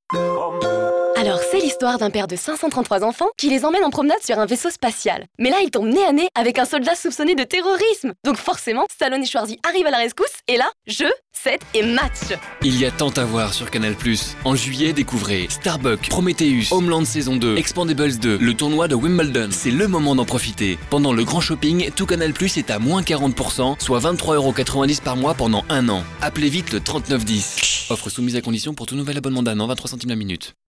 Alors, c'est l'histoire d'un père de 533 enfants qui les emmène en promenade sur un vaisseau spatial. Mais là, il tombe nez à nez avec un soldat soupçonné de terrorisme. Donc forcément, Stallone et Schwarzy arrivent à la rescousse, et là, jeu, set et match. Il y a tant à voir sur Canal+. En juillet, découvrez Starbuck, Prometheus, Homeland saison 2, Expandables 2, le tournoi de Wimbledon. C'est le moment d'en profiter. Pendant le grand shopping, tout Canal+ est à moins 40%, soit 23,90€ par mois pendant un an. Appelez vite le 3910. Offre soumise à condition pour tout nouvel abonnement d'un an, 23 centimes la minute.